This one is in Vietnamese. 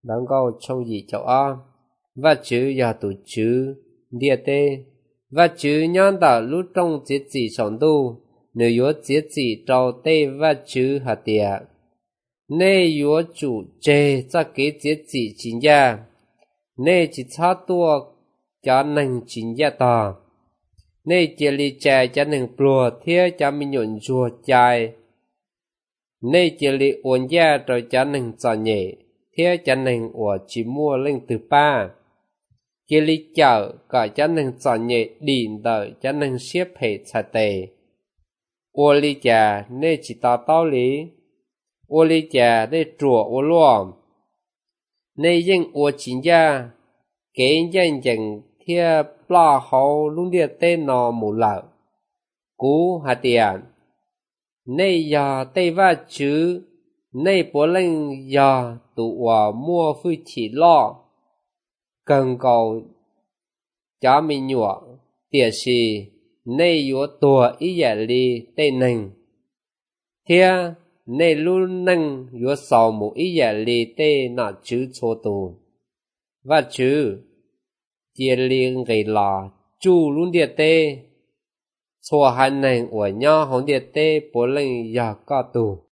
đang câu trong gì cháu a và chữ giờ tụ chữ địa tê và chữ nhon tạo lúc trong giết gì sống tu nếu yếu giết gì trâu tê và chữ hạt địa nê yếu chủ chê cho cái giết gì chính gia nê chỉ cho tua cho nên chính gia tò nê chỉ li chè cho nên plua thế cho mình nhuận chùa chài nê chỉ li uốn gia rồi cho nên cho nhẹ thế cho nên của chỉ mua lên từ ba chỉ li chợ cả cho nên cho nhẹ điện đợi cho nên xếp hệ chặt tề ô li chè nê chỉ tao tao lý ô li chè để chùa ô luồng nê yên ô chính gia kế nhân dần thia pla hậu luôn địa tên nọ mù lợ cú hạt tiền nê giờ tây va chữ nê bố lên giờ tụ hòa mua phi chỉ lo cần cầu cho mình nhọ tiệt gì nê yếu tua ý giả li tây nành thia nê luôn nành yếu sầu một ý giả li tây nọ chữ chô tù và chữ chia liên gây lò chu luôn địa tê chùa hành nành của nhau hồng địa tê bố lên giờ có tù